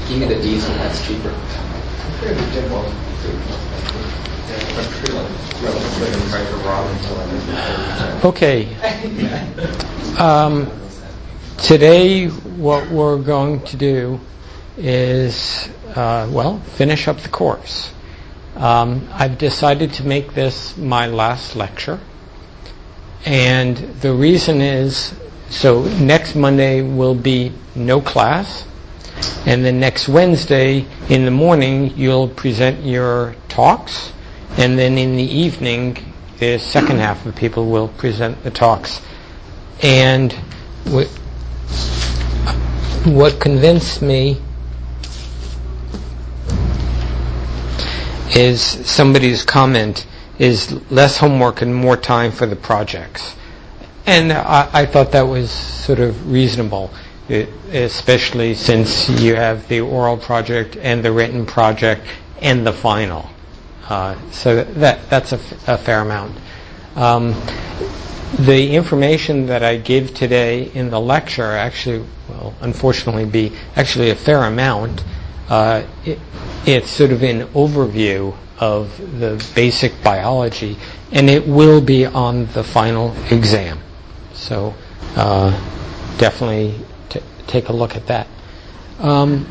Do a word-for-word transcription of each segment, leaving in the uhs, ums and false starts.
Give me the diesel, that's cheaper. Okay. Um, today, what we're going to do is, uh, well, finish up the course. Um, I've decided to make this my last lecture. And the reason is, so next Monday will be no class. And then next Wednesday in the morning, you'll present your talks. And then in the evening, the second half of people will present the talks. And what, what convinced me is somebody's comment is less homework and more time for the projects. And I, I thought that was sort of reasonable, it, especially since you have the oral project and the written project and the final. Uh, so that that's a, a fair amount. Um, the information that I give today in the lecture actually will unfortunately be actually a fair amount. Uh, it, it's sort of an overview of the basic biology, and it will be on the final exam. So uh, definitely t- take a look at that. Um,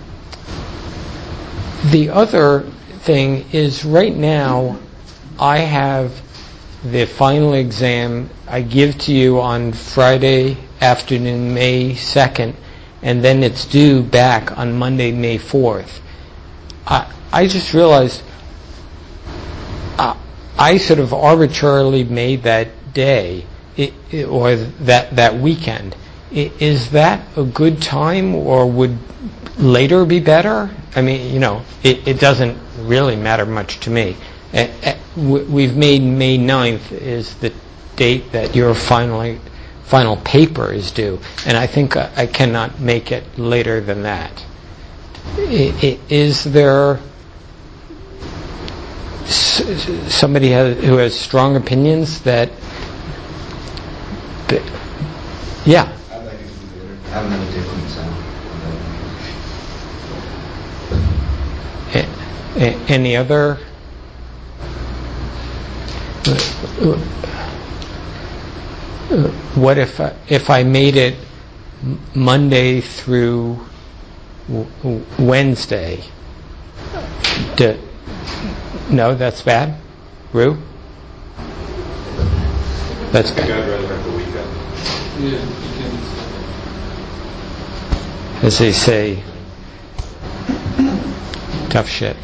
the other thing is right now I have the final exam I give to you on Friday afternoon, May second, and then it's due back on Monday, May fourth. I, I just realized uh, I sort of arbitrarily made that day it, it, or that, that weekend. I, is that a good time, or would later be better? I mean, you know, it, it doesn't really matter much to me. Uh, uh, we've made May ninth is the date that your finally, final paper is due, and I think I, I cannot make it later than that. I, I, is there s- somebody has, who has strong opinions that, that yeah? I'd like it to be later. I have another date on the exam. A, a, any other? What if I, if I made it Monday through w- Wednesday? Do, no, that's bad. Rue? That's bad. I'd rather have the weekend. As they say, tough shit.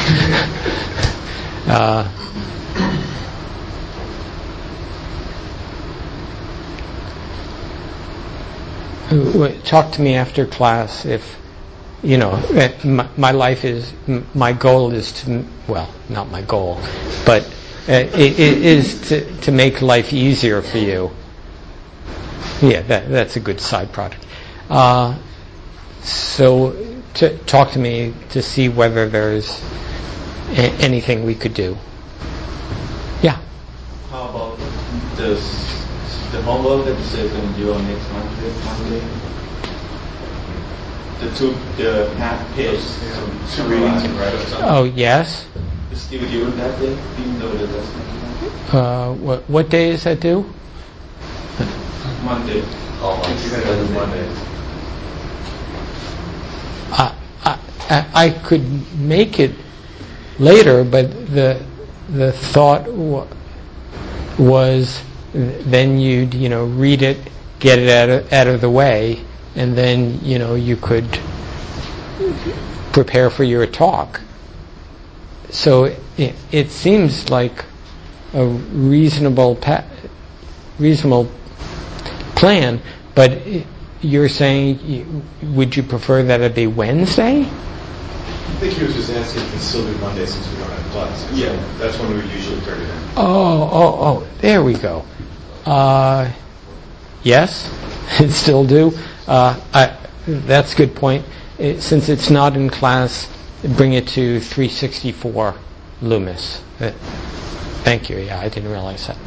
uh, Talk to me after class if, you know, my, my life is, my goal is to, well, not my goal, but uh, it, it is to, to make life easier for you. Yeah, that, that's a good side product. Uh, so to, talk to me to see whether there's a- anything we could do. Yeah. How about this? The homework that you say is going to do on next Monday, Monday, the two, the half page, two readings and write-ups. Oh, yes. Is still due on that day, even though the rest of Uh, what, what day is that due? Monday. Oh, Monday. I, I, I could make it later, but the the thought w- was then you'd, you know, read it, get it out of, out of the way, and then, you know, you could prepare for your talk. So it, it seems like a reasonable pa- reasonable plan, but you're saying, would you prefer that it be Wednesday? I think he was just asking if it's still due Monday since we don't have class. Yeah. That's when we would usually turn it in. Oh, oh, oh, there we go. Uh, yes, it's still due. Uh, I, that's a good point. It, since it's not in class, bring it to three sixty-four Loomis. Uh, thank you. Yeah, I didn't realize that.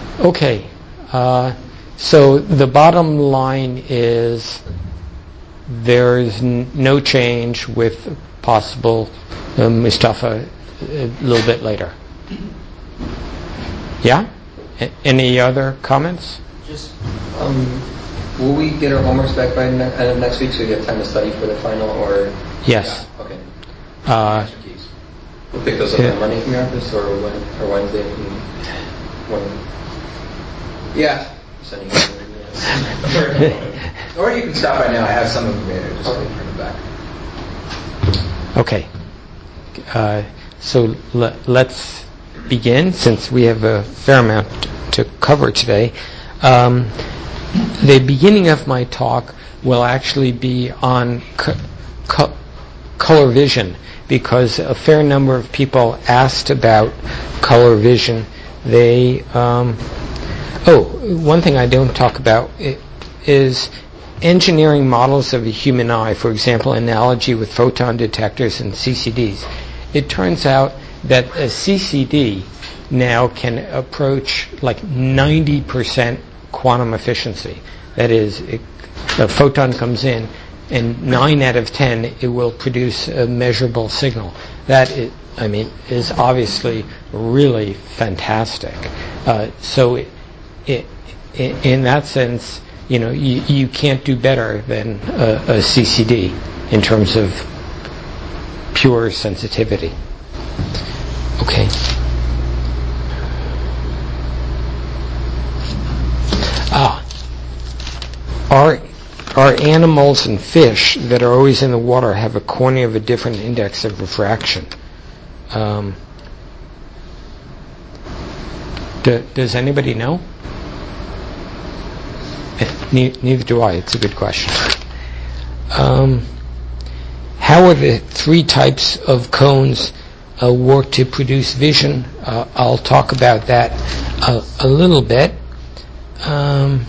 Okay. Uh, so the bottom line is there is n- no change with possible uh, Mustafa a little bit later. Yeah? A- any other comments? Just, um, will we get our homeworks back by ne- uh, next week so we have time to study for the final, or? Yes. Yeah, okay. Uh, We'll pick those up yeah. on Monday from your office, or when, or Wednesday. When, yeah. Sending you or you can stop by now. I have some of them later. Just okay. Bring them back. Okay. Uh, so le- let's begin, since we have a fair amount to cover today. Um, the beginning of my talk will actually be on co- co- color vision, because a fair number of people asked about color vision. They, um, oh, one thing I don't talk about is engineering models of the human eye, for example, analogy with photon detectors and C C Ds. It turns out that a C C D now can approach like ninety percent quantum efficiency. That is, it, a photon comes in, and nine out of ten it will produce a measurable signal. That is, I mean, is obviously really fantastic. Uh, so, it, it, in that sense, you know, you, you can't do better than a, a C C D in terms of pure sensitivity. Okay. Ah, our Our animals and fish that are always in the water have a cornea of a different index of refraction. Um, do, does anybody know? Ne- neither do I. It's a good question. Um, how are the three types of cones uh, work to produce vision? Uh, I'll talk about that a, a little bit. Um,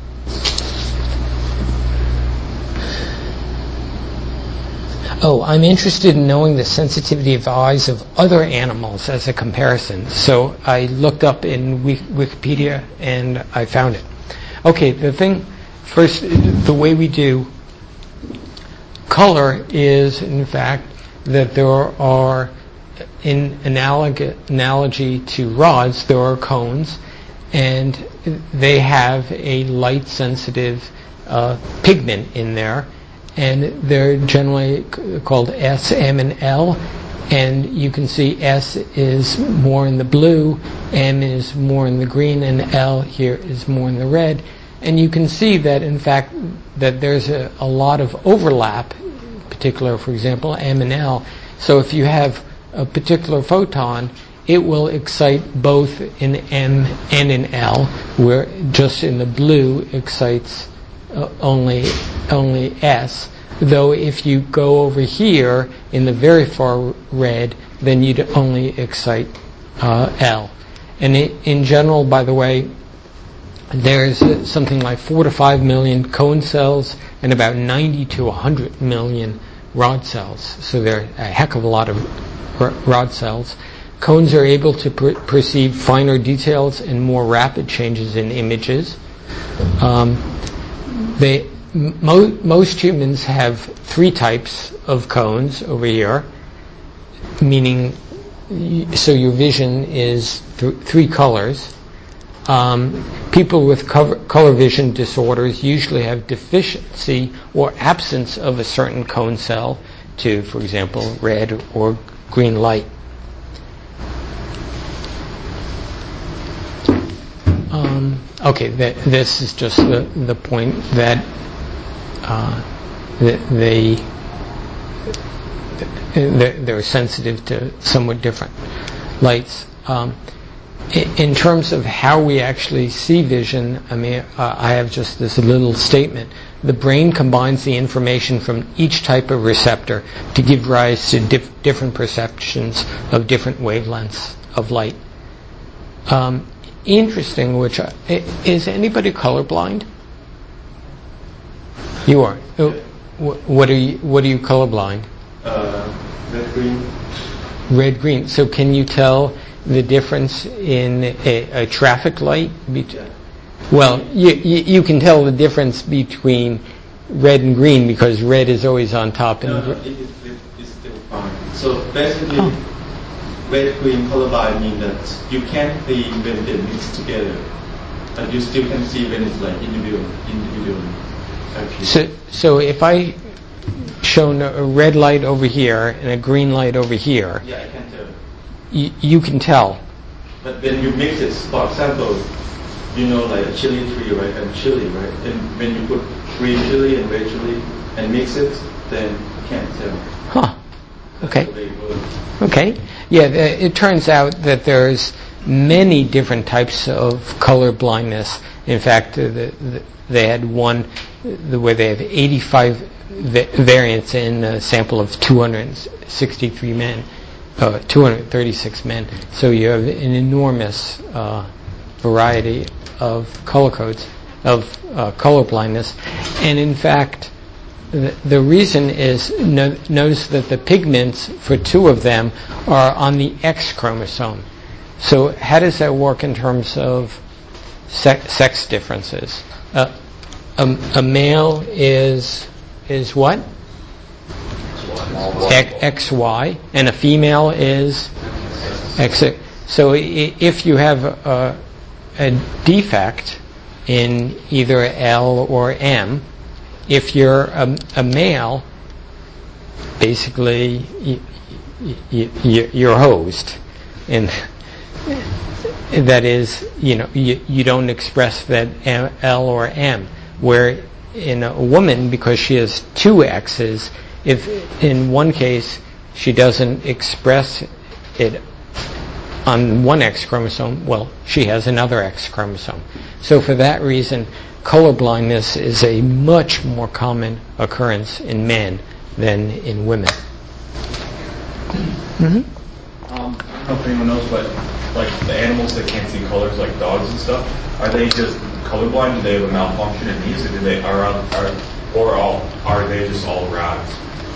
Oh, I'm interested in knowing the sensitivity of eyes of other animals as a comparison. So I looked up in Wikipedia and I found it. Okay, the thing, first, the way we do color is, in fact, that there are, in analog- analogy to rods, there are cones, and they have a light-sensitive uh, pigment in there. And they're generally called S, M, and L. And you can see S is more in the blue, M is more in the green, and L here is more in the red. And you can see that, in fact, that there's a, a lot of overlap, in particular, for example, M and L. So if you have a particular photon, it will excite both in M and in L, where just in the blue excites Uh, only only S, though if you go over here in the very far red, then you'd only excite uh, L. And it, in general, by the way, there's uh, something like four to five million cone cells and about ninety to one hundred million rod cells. So there are a heck of a lot of r- rod cells. Cones are able to per- perceive finer details and more rapid changes in images. Um, They, mo- most humans have three types of cones over here, meaning, so your vision is th- three colors. Um, people with cover- color vision disorders usually have deficiency or absence of a certain cone cell to, for example, red or green light. Um, okay, th- this is just the, the point that uh, th- they they're sensitive to somewhat different lights. Um, in terms of how we actually see vision, I mean, uh, I have just this little statement. The brain combines the information from each type of receptor to give rise to dif- different perceptions of different wavelengths of light. Um, Interesting, which I, is anybody colorblind? You are. What are you? What are you colorblind? Uh, red green. Red green. So can you tell the difference in a, a traffic light? Be- well, you, you you can tell the difference between red and green because red is always on top. And no, no, it, it, it, it's still fine. So basically, oh. red-green colorblind means that you can't see when they mix together, but you still can see when it's like individual, individual. Actually. So, so if I shown a red light over here and a green light over here, yeah, I can tell. Y- you can tell. But when you mix it, for example, you know, like a chili tree, right, and chili, right? And when you put green chili and red chili and mix it, then you can't tell. Huh. That's okay. the way it works. Okay. Yeah, th- it turns out that there's many different types of color blindness. In fact, uh, the, the, they had one the, where they have eighty-five va- variants in a sample of two hundred sixty-three men, uh, two hundred thirty-six men. So you have an enormous uh, variety of color codes, of uh, color blindness. And in fact, the, the reason is, no, notice that the pigments for two of them are on the X chromosome. So how does that work in terms of sex, sex differences? Uh, a, a male is is what? X Y, and a female is X. So if you have a, a defect in either L or M, if you're a, a male, basically you, you, you're hosed, and that is, you know, you, you don't express that M, L or M. Where in a woman, because she has two X's, if in one case she doesn't express it on one X chromosome, well, she has another X chromosome. So for that reason, color blindness is a much more common occurrence in men than in women. Mm-hmm. Um, I don't know if anyone knows, but like the animals that can't see colors, like dogs and stuff, are they just colorblind? Do they have a malfunction in these, or do they are, are or all are they just all rods?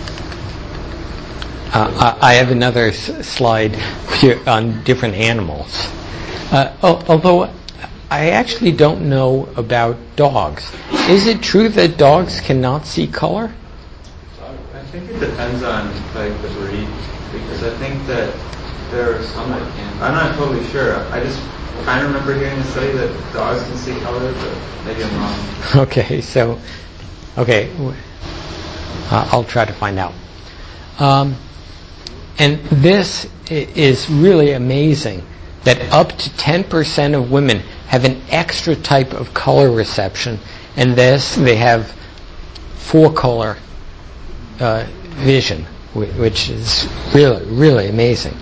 Uh, I have another s- slide here on different animals. Uh, oh, although I actually don't know about dogs. Is it true that dogs cannot see color? I think it depends on like the breed, because I think that there are some that can. I'm not totally sure. I just kind of remember hearing a study that dogs can see color, but maybe I'm wrong. Okay, so okay, uh, I'll try to find out. Um, and this is really amazing that up to ten percent of women have an extra type of color reception, and this they have four color uh, vision, which is really, really amazing.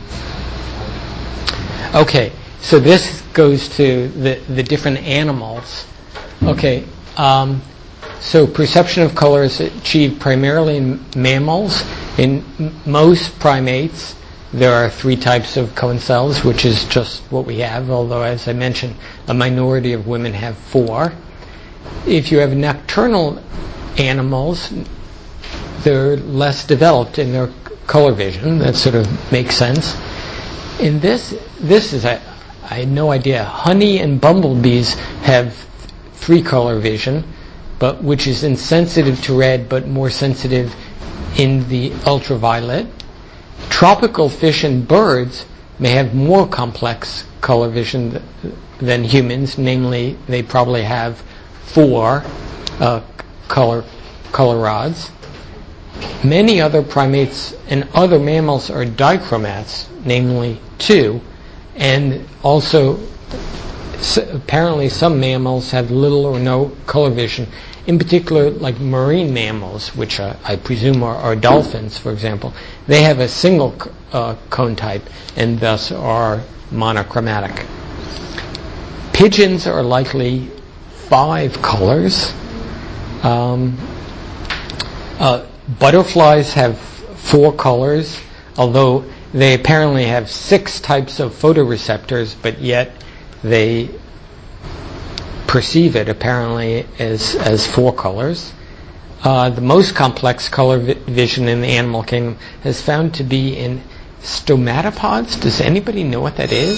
Okay, so this goes to the, the different animals. Okay, um, so perception of color is achieved primarily in mammals. In m- most primates, there are three types of cone cells, which is just what we have, although, as I mentioned, a minority of women have four. If you have nocturnal animals, they're less developed in their color vision. That sort of makes sense. In this, this is, I, I had no idea. Honey and bumblebees have three color vision, but which is insensitive to red, but more sensitive in the ultraviolet. Tropical fish and birds may have more complex color vision th- than humans. Namely, they probably have four uh, color color rods. Many other primates and other mammals are dichromats, namely two, and also s- apparently some mammals have little or no color vision. In particular, like marine mammals, which are, I presume are, are dolphins, for example, they have a single uh, cone type and thus are monochromatic. Pigeons are likely five colors. Um, uh, butterflies have four colors, although they apparently have six types of photoreceptors, but yet they perceive it apparently as as four colors. Uh, the most complex color vi- vision in the animal kingdom is found to be in stomatopods. Does anybody know what that is?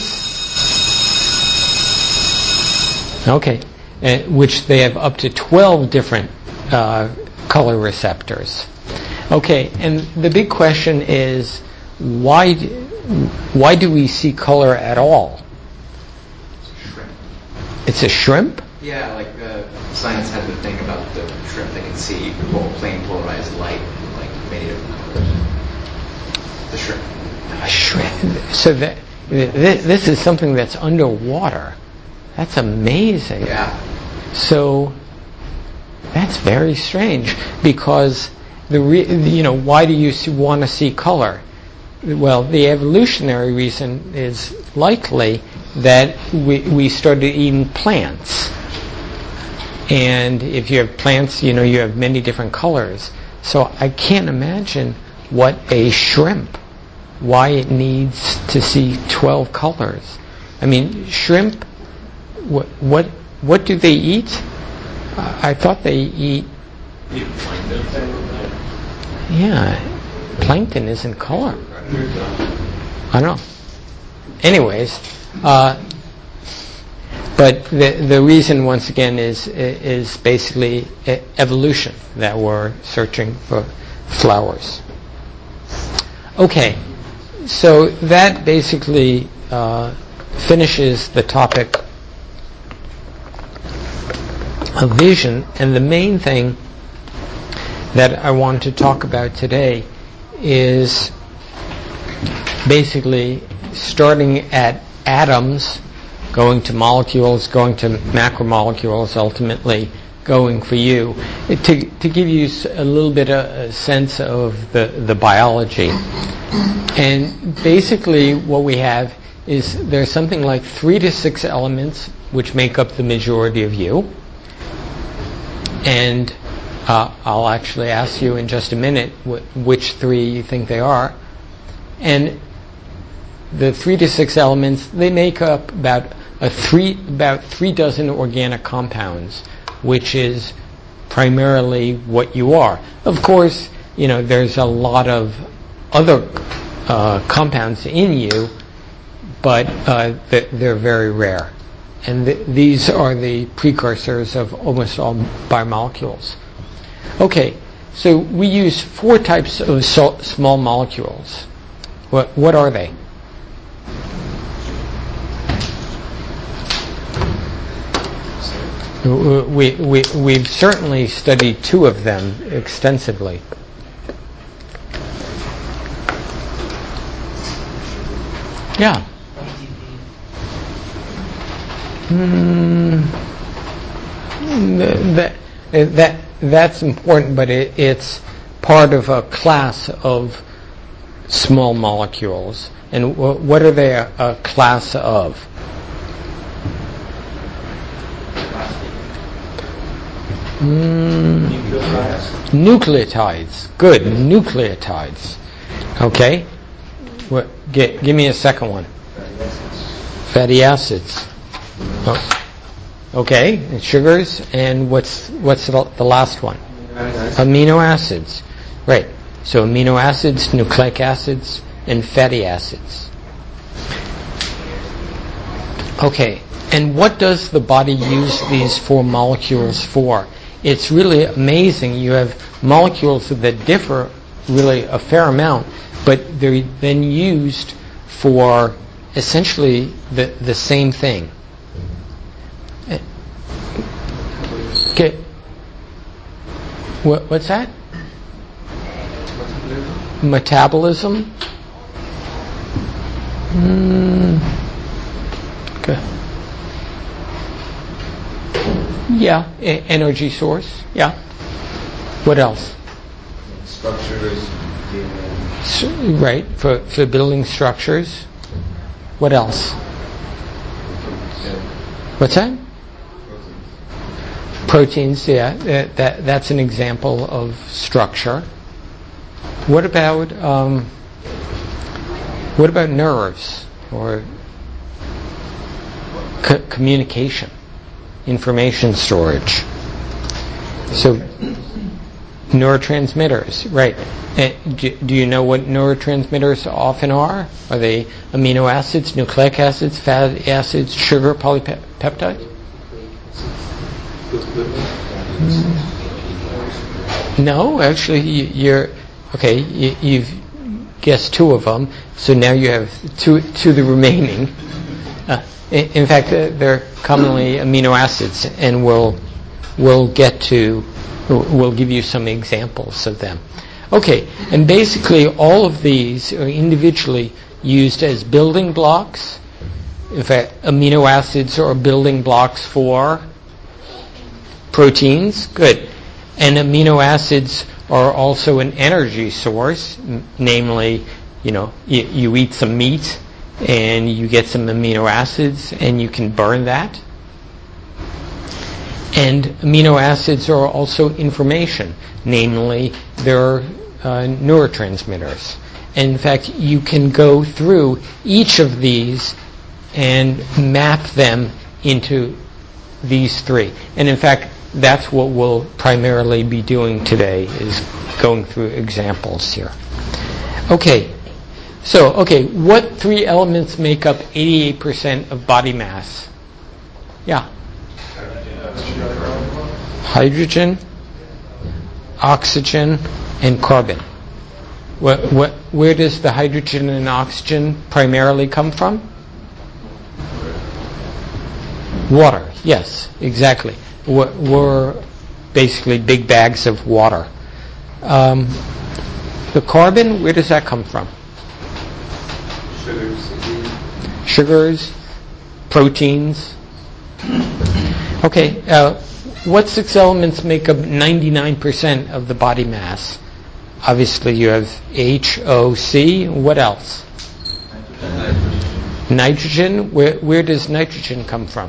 Okay, uh, which they have up to twelve different uh, color receptors. Okay, and the big question is, why why do we see color at all? Shrimp. It's a shrimp? Yeah, like uh, science had the thing about the shrimp that can see pol- plain polarized light in like many different colors. The shrimp. A shrimp. So that th- this is something that's underwater. That's amazing. Yeah. So that's very strange, because the re- you know why do you want to see color? Well, the evolutionary reason is likely that we we started eating plants, and if you have plants, you know you have many different colors. So I can't imagine what a shrimp, why it needs to see twelve colors. I mean, shrimp. What what what do they eat? I thought they eat. Yeah, plankton isn't color. I don't know. Anyways, uh, but the the reason once again is is basically evolution, that we're searching for flowers. Okay, so that basically uh, finishes the topic of vision, and the main thing that I want to talk about today is basically starting at atoms, going to molecules, going to macromolecules, ultimately going for you, to to give you a little bit of a sense of the, the biology. And basically what we have is there's something like three to six elements which make up the majority of you. And uh, I'll actually ask you in just a minute wh- which three you think they are. And the three to six elements, they make up about a three about three dozen organic compounds, which is primarily what you are. Of course, you know there's a lot of other uh, compounds in you, but uh, they're very rare. And th- these are the precursors of almost all biomolecules. Okay, so we use four types of so- small molecules. What what are they? We, we, we've certainly studied two of them extensively. Yeah. Mm, that, that, that's important, but it, it's part of a class of small molecules. And w- what are they a, a class of? Mm, nucleotides. Good, nucleotides. Okay. What, g- give me a second one. Fatty acids. Oh. Okay, and sugars, and what's what's the, the last one? Amino acids. Right. So amino acids, nucleic acids, and fatty acids. Okay. And what does the body use these four molecules for? It's really amazing. You have molecules that differ really a fair amount, but they're then used for essentially the, the same thing. Okay. What, what's that? Metabolism? Mm. Okay. Yeah, e- energy source. Yeah. What else? Structures. S- right, for, for building structures. What else? What's that? Proteins, yeah, that, that that's an example of structure. What about um, what about nerves or co- communication, information storage? So neurotransmitters, right? Uh, do, do you know what neurotransmitters often are? Are they amino acids, nucleic acids, fatty acids, sugar, polypeptides? No, actually, you- you're okay. You, you've guessed two of them, so now you have two two the remaining. Uh, in, in fact, uh, they're commonly amino acids, and we'll we'll get to we'll give you some examples of them. Okay, and basically all of these are individually used as building blocks. In fact, amino acids are building blocks for proteins. Good. And amino acids are also an energy source, n- namely, you know, you, you eat some meat and you get some amino acids and you can burn that. And amino acids are also information, namely, they're uh, neurotransmitters. And in fact, you can go through each of these and map them into these three. And in fact, that's what we'll primarily be doing today, is going through examples here. Okay, so, okay, what three elements make up eighty-eight percent of body mass? Yeah. Hydrogen, oxygen, and carbon. What, what, where does the hydrogen and oxygen primarily come from? Water, yes, exactly. We're, we're basically big bags of water. Um, the carbon, where does that come from? Sugars. Sugars, proteins. Okay, uh, what six elements make up ninety-nine percent of the body mass? Obviously you have H, O, C. What else? Nitrogen. Nitrogen, where, where does nitrogen come from?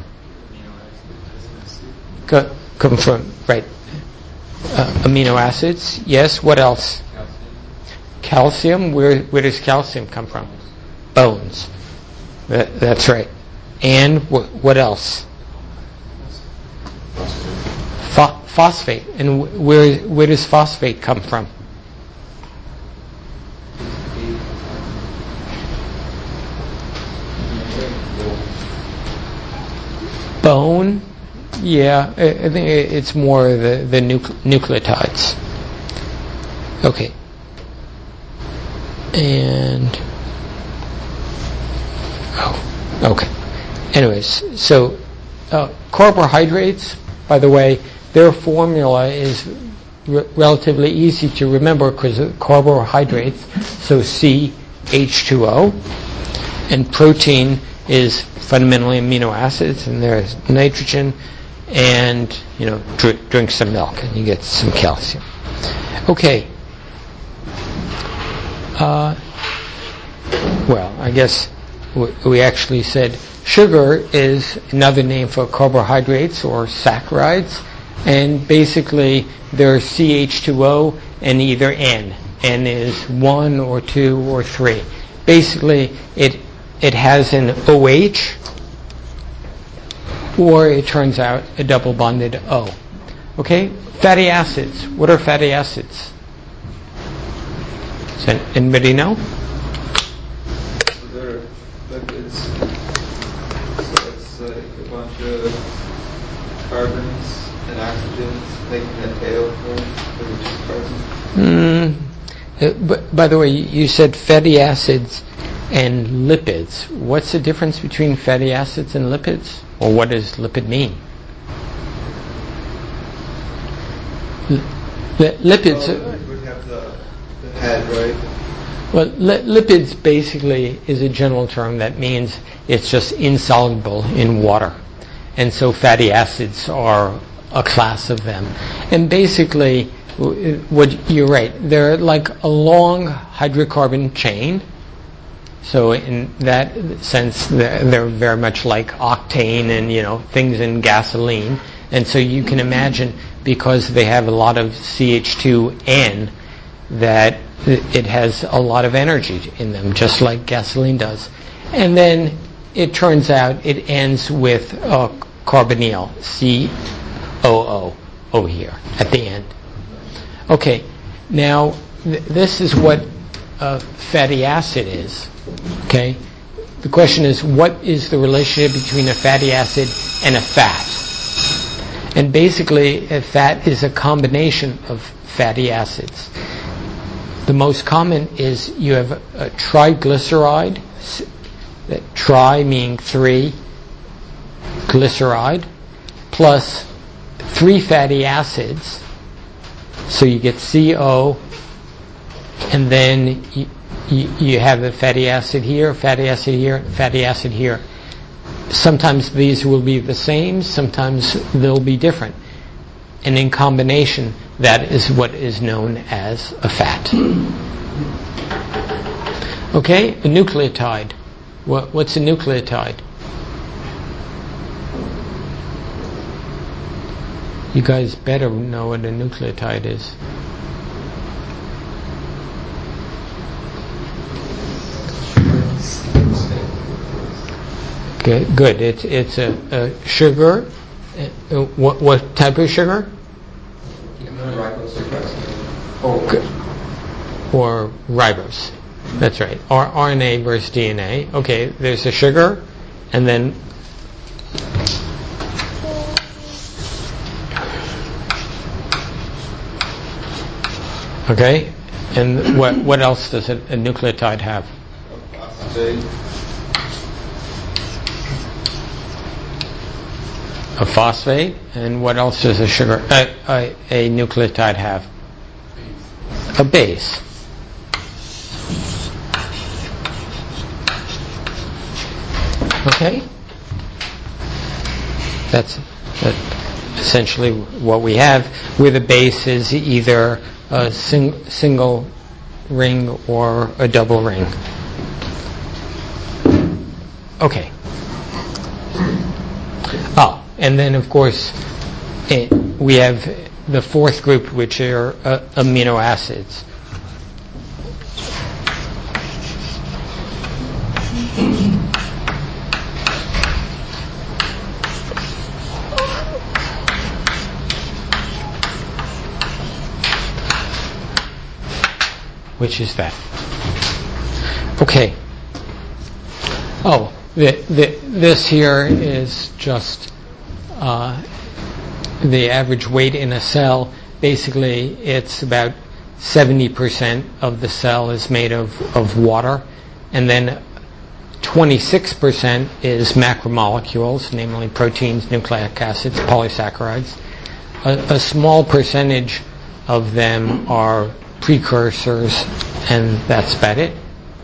Co- come from, right. Uh, amino acids, yes. What else? Calcium. Calcium, where, where does calcium come from? Bones. That, that's right. And wh- what else? Pho- phosphate. And wh- where where does phosphate come from? Bone. Yeah, I, I think it's more the the nucle- nucleotides. Okay. And oh, okay. Anyways, so uh, carbohydrates, by the way, their formula is re- relatively easy to remember because carbohydrates, so C H two O, and protein is fundamentally amino acids, and there's nitrogen, and you know, dr- drink some milk and you get some calcium. Okay. Uh, well, I guess w- we actually said sugar is another name for carbohydrates or saccharides, and basically they're C H two O and either N. N is one or two or three. Basically, it it has an O H, or it turns out a double bonded O. Okay? Fatty acids. What are fatty acids? Does anybody know? So they're lipids. So it's like a bunch of carbons and oxygens making a tail, right? They're just carbons. Mm, uh, but, by the way, you said fatty acids and lipids. What's the difference between fatty acids and lipids? Or what does lipid mean? L- lipids... Oh, it would have the, the head, right? Well, li- lipids basically is a general term that means it's just insoluble in water. And so fatty acids are a class of them. And basically, w- what you're right, they're like a long hydrocarbon chain. So in that sense, they're, they're very much like octane and, you know, things in gasoline. And so you can imagine, because they have a lot of C H two N, that it has a lot of energy in them, just like gasoline does. And then it turns out it ends with uh, carbonyl, C O O, over here at the end. Okay, now th- this is what a fatty acid is. Okay, the question is, what is the relationship between a fatty acid and a fat? And basically, a fat is a combination of fatty acids. The most common is you have a triglyceride, tri meaning three, glyceride, plus three fatty acids. So you get C O, and then you, you, you have a fatty acid here, fatty acid here, fatty acid here. Sometimes these will be the same, sometimes they'll be different. And in combination, that is what is known as a fat. Okay, a nucleotide. What, what's a nucleotide? You guys better know what a nucleotide is. Okay, good. It's it's a, a sugar. Uh, what what type of sugar? Or ribose. That's right. Or R N A versus D N A. Okay, there's a sugar, and then okay, and what what else does a, a nucleotide have? Phosphate. A phosphate, and what else does a sugar a, a, a nucleotide have? A base. Okay, that's, that's essentially what we have. Where the base is either a sing, single ring or a double ring. Okay. Oh. And then, of course, it, we have the fourth group, which are uh, amino acids. Which is that? Okay. Oh, the, the, this here is just Uh, the average weight in a cell. Basically, it's about seventy percent of the cell is made of, of water, and then twenty-six percent is macromolecules, namely proteins, nucleic acids, polysaccharides. A, a small percentage of them are precursors, and that's about it.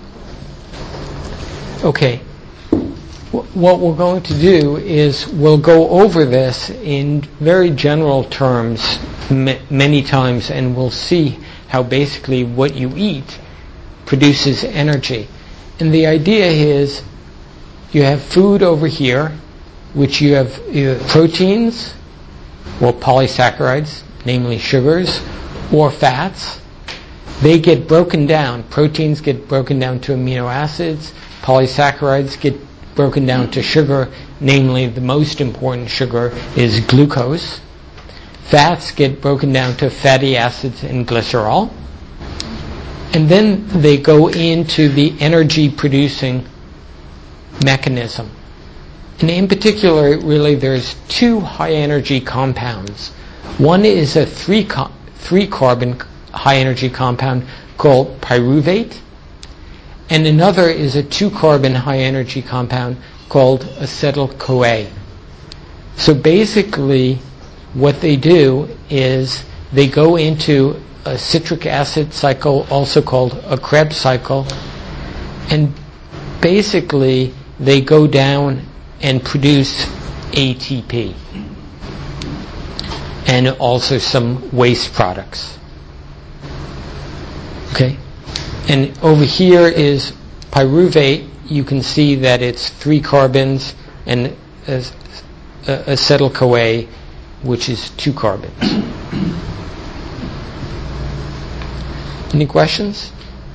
Okay. What we're going to do is we'll go over this in very general terms m- many times, and we'll see how basically what you eat produces energy. And the idea is you have food over here, which you have either proteins or polysaccharides, namely sugars, or fats. They get broken down. Proteins get broken down to amino acids. Polysaccharides get broken down to sugar, namely the most important sugar is glucose. Fats get broken down to fatty acids and glycerol. And then they go into the energy producing mechanism. And in particular, really, there's two high energy compounds. One is a three, co- three carbon high energy compound called pyruvate, and another is a two carbon high energy compound called acetyl-CoA. So basically what they do is they go into a citric acid cycle, also called a Krebs cycle, and basically they go down and produce A T P and also some waste products. Okay? And over here is pyruvate. You can see that it's three carbons, and acetyl-CoA, which is two carbons. Any questions?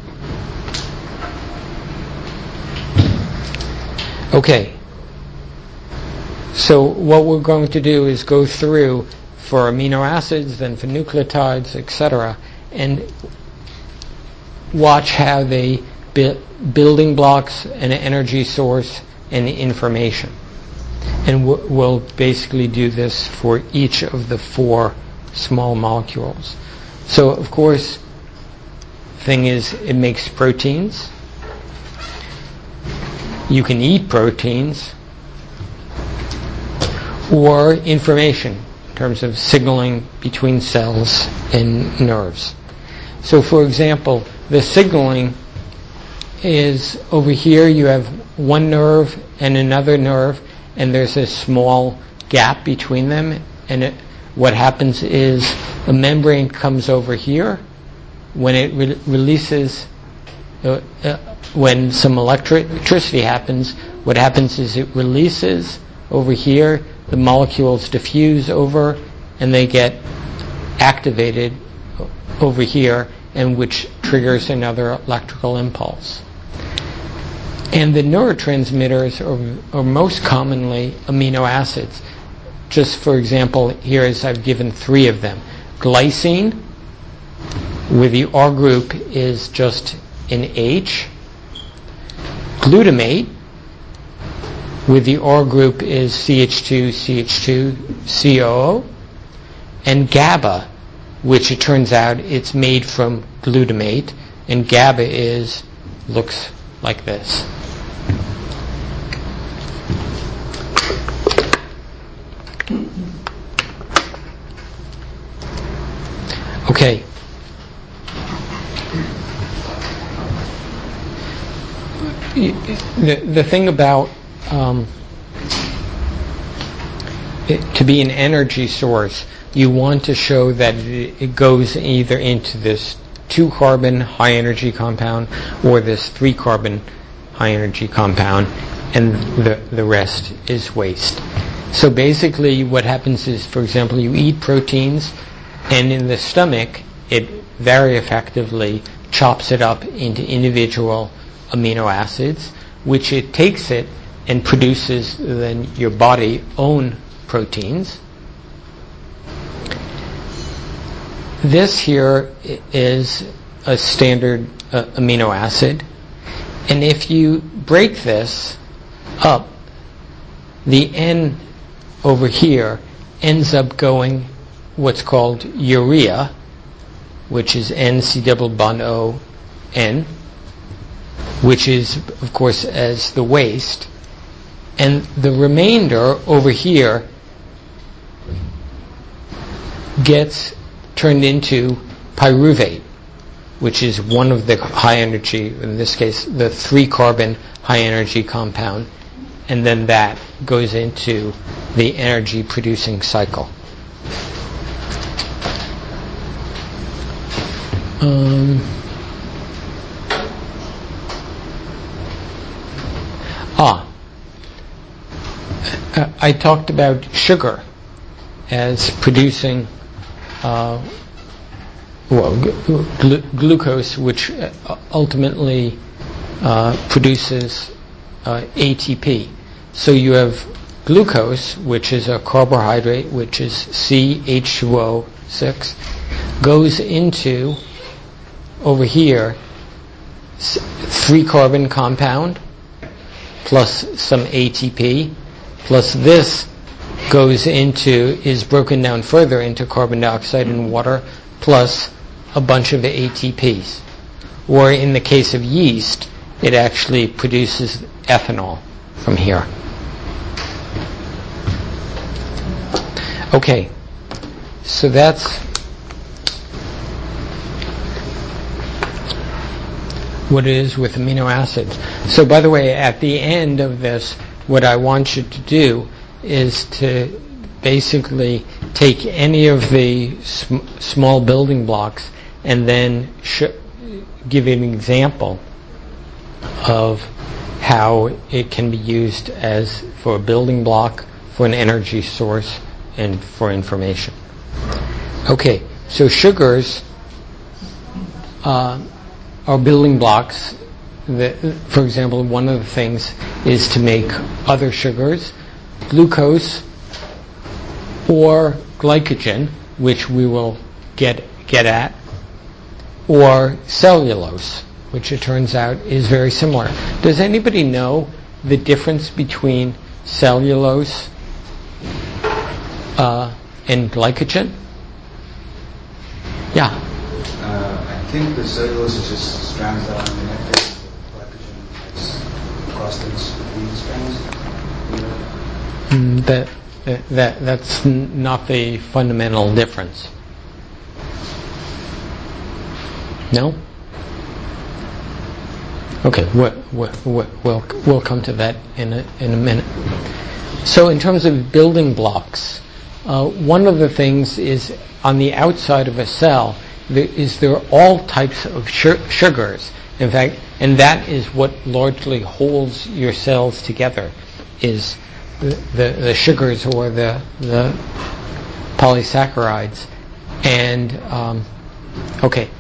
Okay. So what we're going to do is go through for amino acids, then for nucleotides, et cetera, and watch how they build building blocks, an energy source, and information. And we'll basically do this for each of the four small molecules. So, of course, thing is, it makes proteins. You can eat proteins, or information in terms of signaling between cells and nerves. So, for example, the signaling is over here. You have one nerve and another nerve, and there's a small gap between them. And it, what happens is a membrane comes over here. When it re- releases, uh, uh, when some electricity happens, what happens is it releases over here. The molecules diffuse over, and they get activated over here, and which triggers another electrical impulse. And the neurotransmitters are, are most commonly amino acids. Just for example, here is I've given three of them. Glycine, where the R group is just an H. Glutamate, where the R group is C H two, C H two, C O O. And GABA, which it turns out it's made from glutamate, and GABA is, looks like this. Okay. The, the thing about um, it, to be an energy source, you want to show that it, it goes either into this two-carbon high-energy compound or this three-carbon high-energy compound, and the, the rest is waste. So basically what happens is, for example, you eat proteins, and in the stomach, it very effectively chops it up into individual amino acids, which it takes it and produces then your body own proteins. This here is a standard uh, amino acid, and if you break this up, the N over here ends up going what's called urea, which is N C double bond O N, which is, of course, as the waste. And the remainder over here gets turned into pyruvate, which is one of the high energy, in this case, the three-carbon high energy compound, and then that goes into the energy producing cycle. Um, ah, I talked about sugar as producing uh, well glu- glucose, which ultimately uh, produces uh, A T P. So you have glucose, which is a carbohydrate, which is C H two O six, goes into over here three carbon compound plus some A T P, plus this goes into, is broken down further into carbon dioxide and water, plus a bunch of A T Ps. Or in the case of yeast, it actually produces ethanol from here. Okay, so that's what it is with amino acids. So by the way, at the end of this, what I want you to do is to basically take any of the sm- small building blocks and then sh- give an example of how it can be used as for a building block, for an energy source, and for information. Okay, so sugars uh, are building blocks. That, for example, one of the things is to make other sugars, glucose or glycogen, which we will get get at, or cellulose, which it turns out is very similar. Does anybody know the difference between cellulose uh, and glycogen? Yeah. Uh, I think the cellulose is just strands that are on the nectar. The glycogen is across these these strands. Mm, that, that that that's n- not the fundamental difference. No? Okay, we'll, we'll, we'll, we'll come to that in a, in a minute. So in terms of building blocks, uh, one of the things is on the outside of a cell there is there are all types of sh- sugars. In fact, and that is what largely holds your cells together, is the, the, the sugars or the, the polysaccharides. And, um, okay,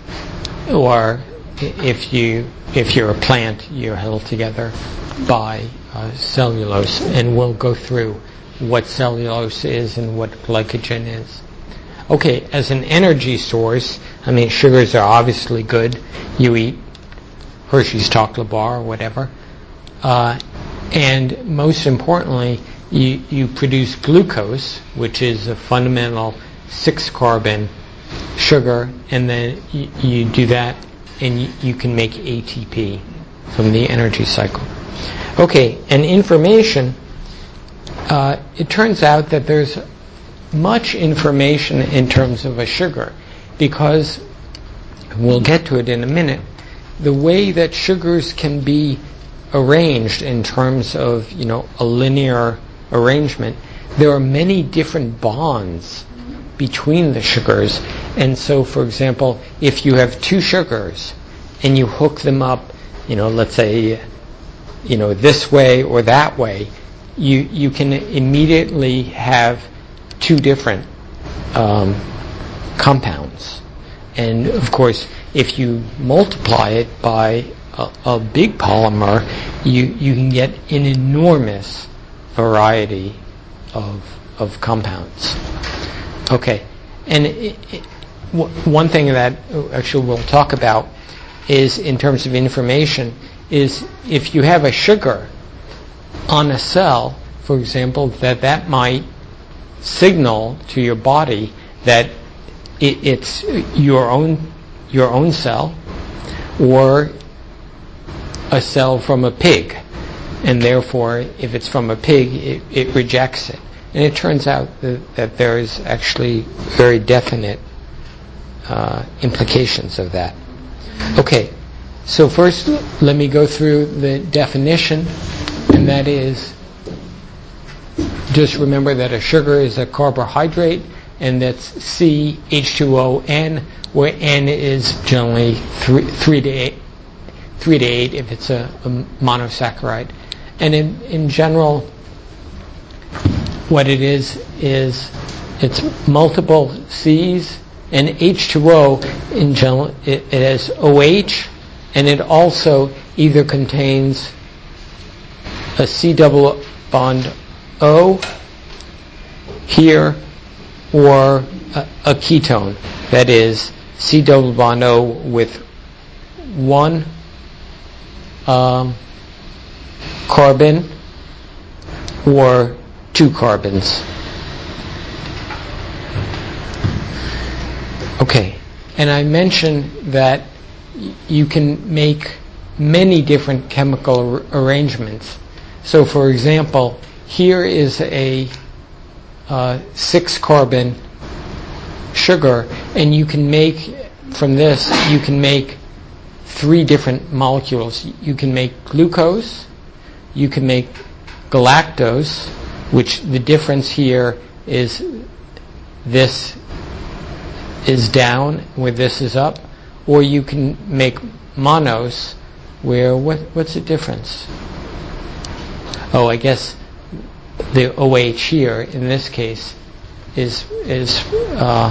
or if you if you're a plant, you're held together by uh, cellulose, and we'll go through what cellulose is and what glycogen is. Okay, as an energy source, I mean, sugars are obviously good. You eat Hershey's chocolate bar or whatever, uh, and most importantly, you you produce glucose, which is a fundamental six-carbon sugar, and then you, you do that and you, you can make A T P from the energy cycle. Okay, and information, uh, it turns out that there's much information in terms of a sugar, because we'll get to it in a minute. The way that sugars can be arranged in terms of, you know, a linear arrangement, there are many different bonds between the sugars. And so, for example, if you have two sugars and you hook them up, you know, let's say, you know, this way or that way, you you can immediately have two different um, compounds. And of course, if you multiply it by a, a big polymer, you you can get an enormous variety of of compounds. Okay, and it, it, w- one thing that actually we'll talk about is, in terms of information, is if you have a sugar on a cell, for example, that that might signal to your body that it, it's your own your own cell, or a cell from a pig, and therefore, if it's from a pig, it, it rejects it. And it turns out that, that there is actually very definite uh, implications of that. Okay, so first let me go through the definition, and that is, just remember that a sugar is a carbohydrate, and that's C H two O N, where N is generally three, three to eight, three to eight if it's a, a monosaccharide. And in, in general, what it is, is it's multiple C's, and H two O, in general, it, it has OH, and it also either contains a C double bond O here, or a, a ketone, that is C double bond O with one um, carbon or two carbons. Okay, and I mentioned that y- you can make many different chemical ar- arrangements. So, for example, here is a uh, six-carbon sugar, and you can make, from this, you can make three different molecules. You can make glucose, you can make galactose, which the difference here is this is down where this is up, or you can make mannose, where what what's the difference? Oh, I guess the OH here in this case is is uh,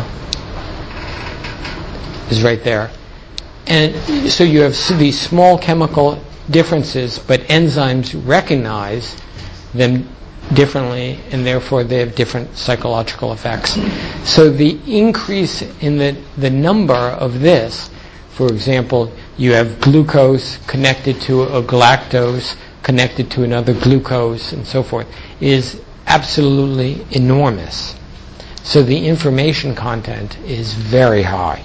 is right there, and so you have these small chemical differences, but enzymes recognize them differently, and therefore they have different psychological effects. So the increase in the, the number of this, for example, you have glucose connected to a galactose connected to another glucose and so forth, is absolutely enormous. So the information content is very high.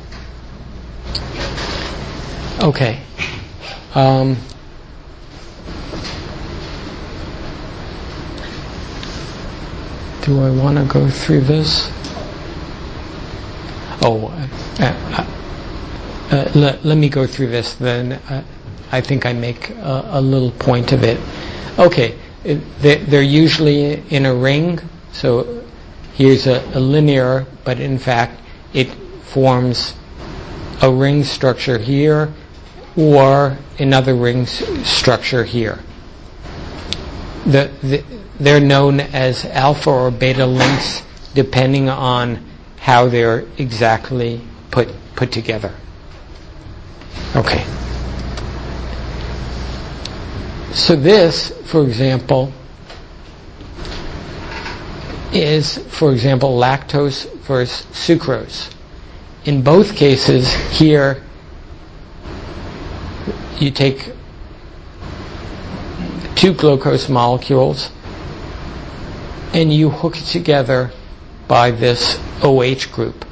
Okay. Um, do I want to go through this? Oh, uh, uh, uh, let, let me go through this then. Uh, I think I make a, a little point of it. Okay, it, they're, they're usually in a ring, so here's a, a linear, but in fact it forms a ring structure here or another ring s- structure here. The, the, they're known as alpha or beta links depending on how they're exactly put put together. Okay. So this, for example, is, for example, lactose versus sucrose. In both cases, here you take two glucose molecules and you hook it together by this O H group.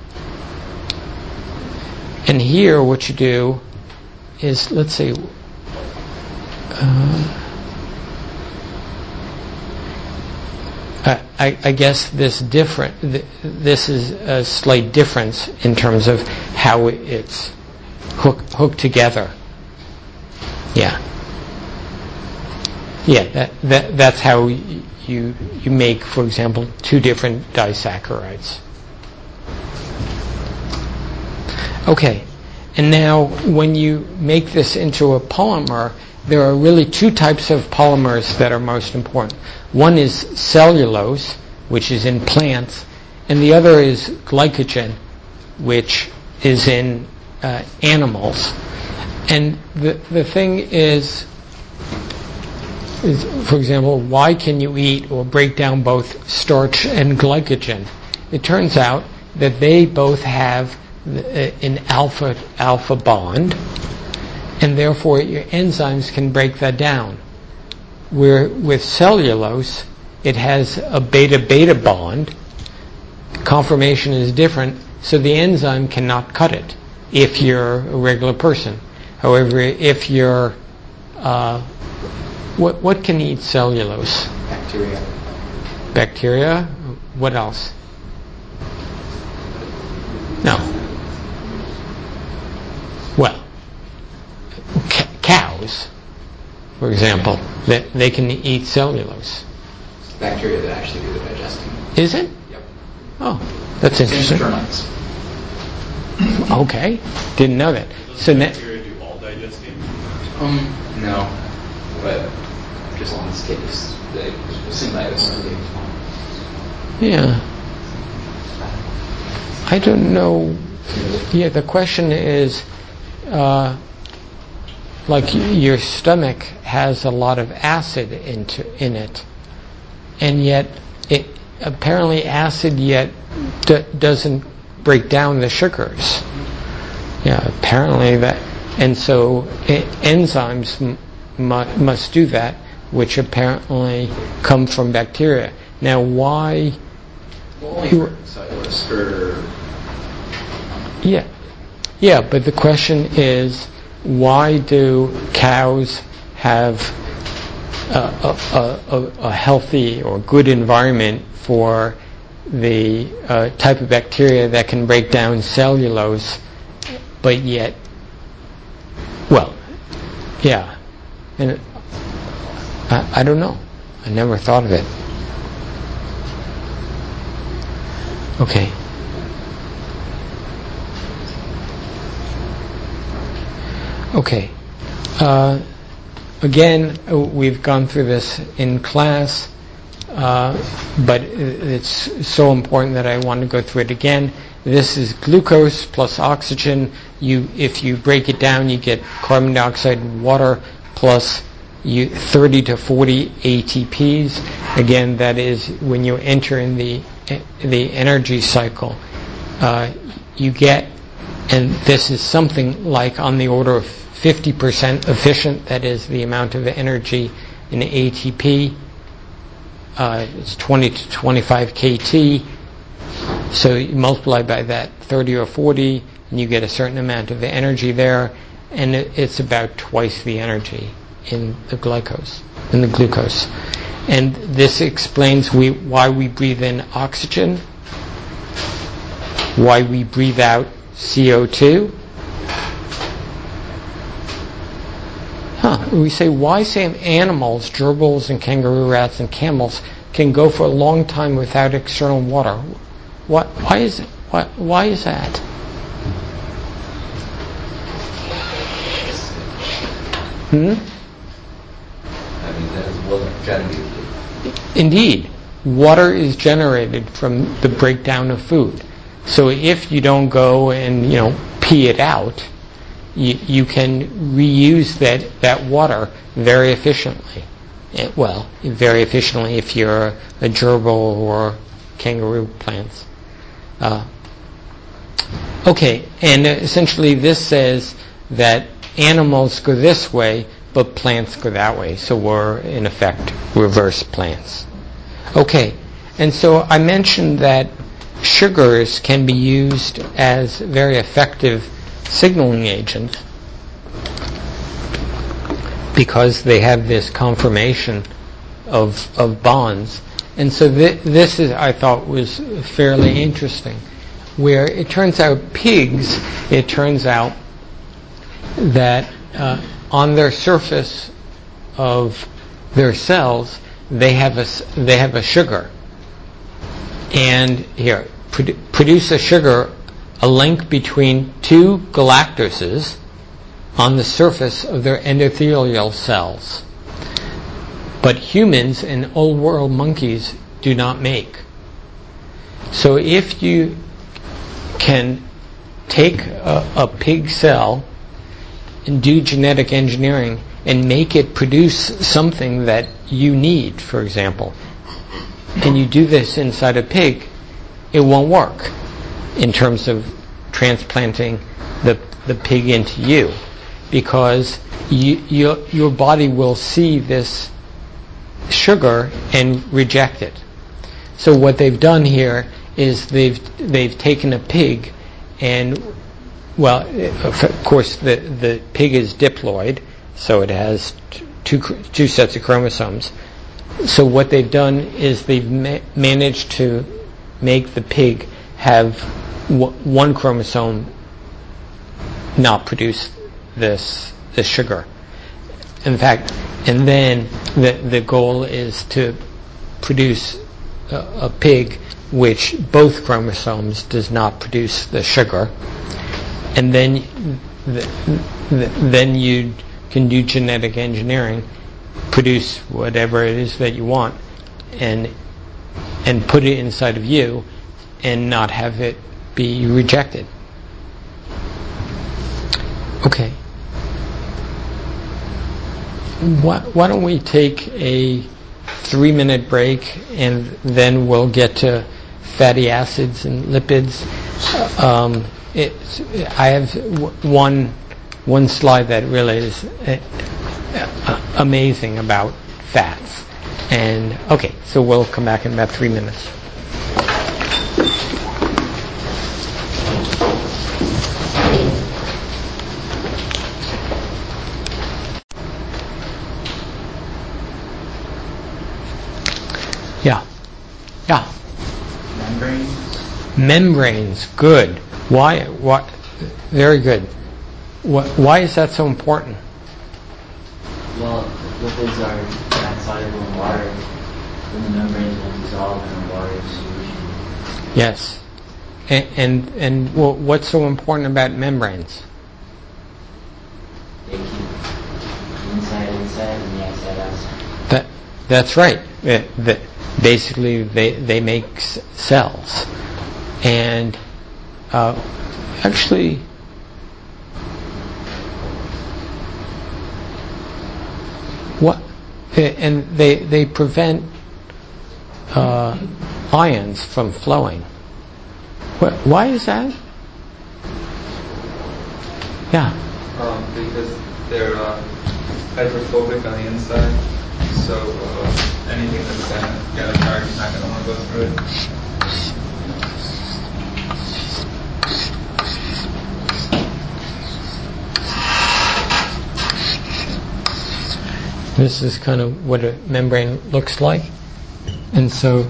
And here what you do is, let's see, uh, I, I guess this different. This is a slight difference in terms of how it's hook, hooked together. Yeah, yeah. That, that that's how you you make, for example, two different disaccharides. Okay, and now when you make this into a polymer, there are really two types of polymers that are most important. One is cellulose, which is in plants, and the other is glycogen, which is in uh, animals. And the the thing is, is, for example, why can you eat or break down both starch and glycogen? It turns out that they both have an alpha alpha bond, and therefore your enzymes can break that down. Where with cellulose, it has a beta-beta bond. Conformation is different, so the enzyme cannot cut it if you're a regular person. However, if you're uh, what what can eat cellulose? Bacteria. Bacteria. What else? No. Well, c- cows, for example, they, they can eat cellulose. It's bacteria that actually do the digesting. Is it? Yep. Oh, that's interesting. Termites. Okay, didn't know that. So na- bacteria do all digesting? Um, no, but just in this case, the symbiotes are doing fine. yeah, I don't know. Yeah, the question is, uh, like y- your stomach has a lot of acid into in it, and yet it apparently acid yet d- doesn't break down the sugars. Yeah, apparently that, and so I- enzymes m- mu- must do that, which apparently come from bacteria. Now, why? Well, only for cellulose. For Yeah, yeah, but the question is, why do cows have a, a, a, a healthy or good environment for the uh, type of bacteria that can break down cellulose, but yet, well, yeah, and I, I don't know. I never thought of it. Okay. Okay. Uh, again, we've gone through this in class, uh, but it's so important that I want to go through it again. This is glucose plus oxygen. You, if you break it down, you get carbon dioxide and water plus you, thirty to forty A T Ps. Again, that is when you enter in the the energy cycle. Uh, you get, and this is something like on the order of fifty percent efficient, that is the amount of energy in A T P. Uh, it's twenty to twenty-five K T. So you multiply by that thirty or forty, and you get a certain amount of energy there, and it, it's about twice the energy in the glucose, in the glucose. And this explains we, why we breathe in oxygen, why we breathe out C O two. Huh. We say, why say animals, gerbils and kangaroo rats and camels can go for a long time without external water? What, why is it? Why, why is that? Hmm? I mean, that is water generated. Indeed. Water is generated from the breakdown of food. So if you don't go and, you know, pee it out, you, you can reuse that, that water very efficiently. It, well, very efficiently if you're a, a gerbil or kangaroo plants. Uh, okay, and essentially this says that animals go this way, but plants go that way. So we're, in effect, reverse plants. Okay, and so I mentioned that sugars can be used as very effective signaling agents because they have this conformation of of bonds. And so th- this is, I thought, was fairly interesting, where it turns out pigs, it turns out that uh, on their surface of their cells, they have a, they have a sugar. And here, produ- produce a sugar, a link between two galactoses on the surface of their endothelial cells. But humans and old world monkeys do not make. So if you can take a, a pig cell and do genetic engineering and make it produce something that you need, for example, and you do this inside a pig, it won't work in terms of transplanting the the pig into you, because you, your your body will see this sugar and reject it. So what they've done here is they've they've taken a pig, and well, of course the the pig is diploid, so it has two two sets of chromosomes. So what they've done is they've ma- managed to make the pig have w- one chromosome not produce this this sugar. In fact, and then the the goal is to produce a, a pig which both chromosomes does not produce the sugar, and then the, the, then you can do genetic engineering, produce whatever it is that you want, and and put it inside of you, and not have it be rejected. Okay. Why, why don't we take a three-minute break, and then we'll get to fatty acids and lipids. Um, it's, I have one one slide that really is uh, amazing about fats. And okay, so we'll come back in about three minutes. Yeah. Yeah. Membranes. Membranes. Good. Why? What? Very good. What, why is that so important? Well, lipids are not soluble in water, then the membranes will dissolve in a water solution. Yes. And and, and well, what's so important about membranes? They keep the inside inside and the outside outside. That that's right. It, the, basically, they they make s- cells, and uh, actually. What? And they they prevent uh, ions from flowing. Why is that? Yeah. Um, because they're uh, hydrophobic on the inside, so uh, anything that's gonna get a charge is not gonna want to go through it. This is kind of what a membrane looks like. And so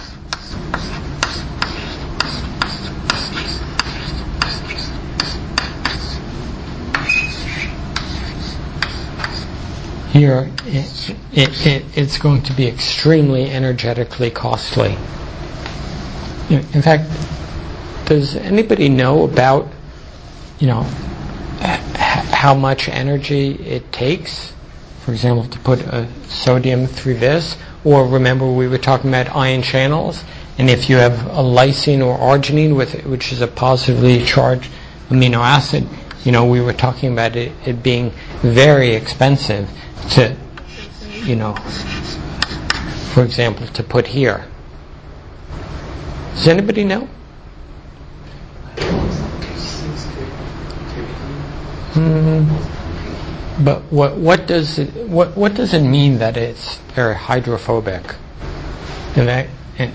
here it, it, it, it's going to be extremely energetically costly. In fact, does anybody know about, you know, h- how much energy it takes, for example, to put a sodium through this? Or remember we were talking about ion channels, and if you have a lysine or arginine, with which is a positively charged amino acid, you know, we were talking about it, it being very expensive to, you know, for example, to put here. Does anybody know? Hmm. But what what does it what what does it mean that it's very hydrophobic? And that and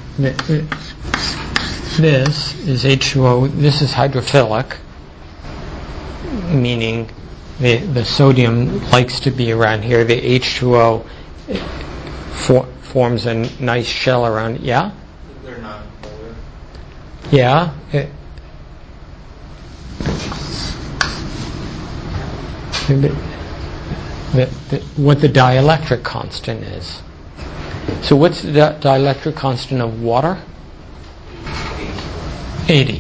this is H two O. This is hydrophilic, meaning the the sodium likes to be around here. The H two O for, forms a nice shell around it. Yeah. They're not polar. Yeah. It, the, the, what the dielectric constant is. So what's the di- dielectric constant of water? eighty.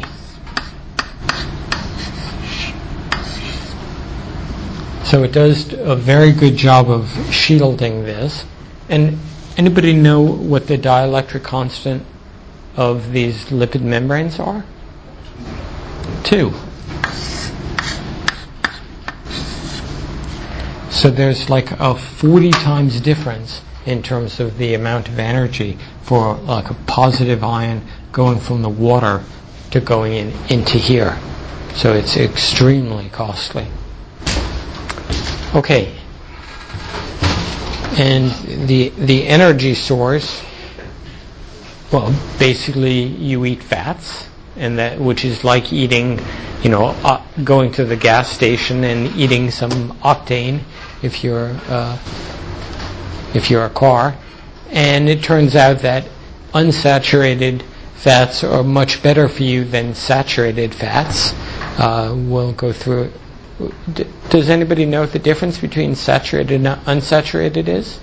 So it does a very good job of shielding this. And anybody know what the dielectric constant of these lipid membranes are? Two. So there's like a forty times difference in terms of the amount of energy for like a positive ion going from the water to going in into here. So it's extremely costly. Okay. And the the energy source, well, basically you eat fats, and that which is like eating, you know, uh, going to the gas station and eating some octane if you're uh, if you're a car. And it turns out that unsaturated fats are much better for you than saturated fats. Uh, we'll go through it. D- does anybody know what the difference between saturated and unsaturated is?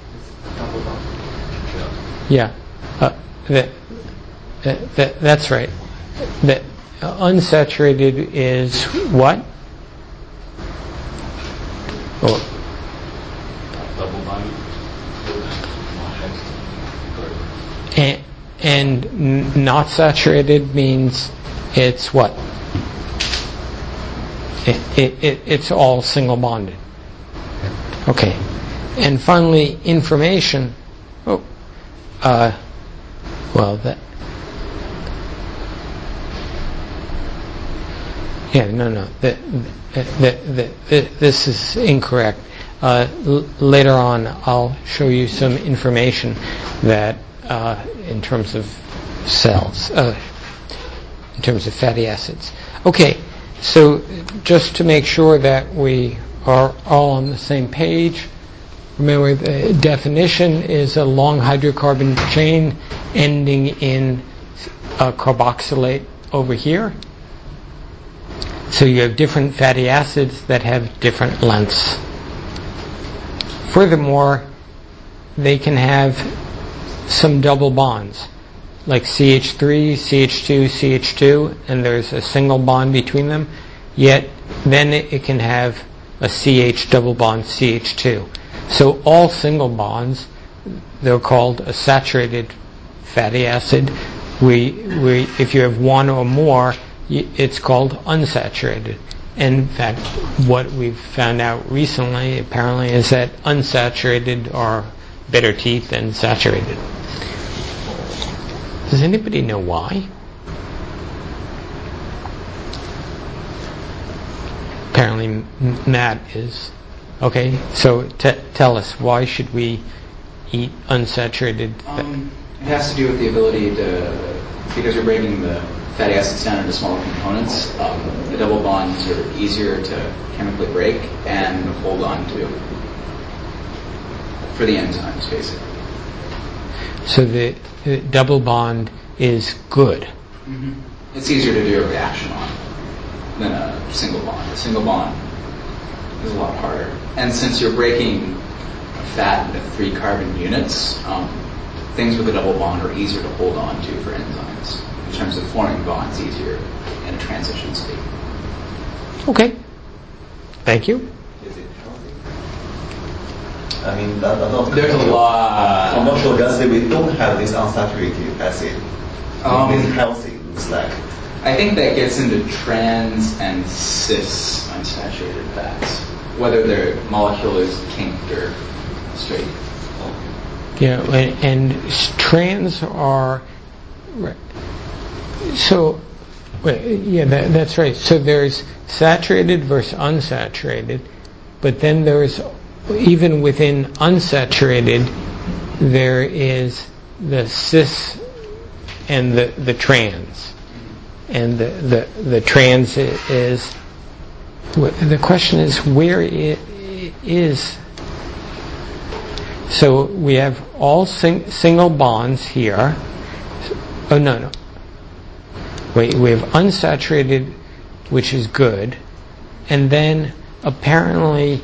Yeah, uh, that, that, that that's right. That uh, unsaturated is what? Oh. And, and n- not saturated means it's what? It, it, it, it's all single bonded. Okay. And finally, information. Oh, uh, well, that. Yeah, no, no. The, the, the, the, this is incorrect. Uh, l- later on, I'll show you some information that, uh, in terms of cells, uh, in terms of fatty acids. Okay. So just to make sure that we are all on the same page, remember the definition is a long hydrocarbon chain ending in a carboxylate over here. So you have different fatty acids that have different lengths. Furthermore, they can have some double bonds, like C H three, C H two, C H two, and there's a single bond between them, yet then it, it can have a C H double bond C H two. So all single bonds, they're called a saturated fatty acid. We, we, if you have one or more, it's called unsaturated. And in fact, what we've found out recently, apparently, is that unsaturated are better teeth than saturated. Does anybody know why? Apparently, Matt is Okay, so t- tell us, why should we eat unsaturated fat? Um, it has to do with the ability to, because you're breaking the fatty acids down into smaller components, um, the double bonds are easier to chemically break and hold on to for the enzymes, basically. So the, the double bond is good. Mm-hmm. It's easier to do a reaction on than a single bond. A single bond is a lot harder. And since you're breaking a fat into three carbon units, um, things with a double bond are easier to hold on to for enzymes in terms of forming bonds easier in a transition state. Okay. Thank you. Is it healthy? I mean, that, that not There's a lot. Commercial gases, we don't have this unsaturated acid. Um, it's healthy, it looks like. I think that gets into trans and cis unsaturated fats, whether their molecule is kinked or straight. Yeah, and, and trans are so. Wait, yeah, that, that's right. So there's saturated versus unsaturated, but then there's, even within unsaturated, there is the cis and the the trans, and the the, the trans is. The question is, where it is. So we have all sing, single bonds here. Oh no no. Wait, we have unsaturated, which is good, and then apparently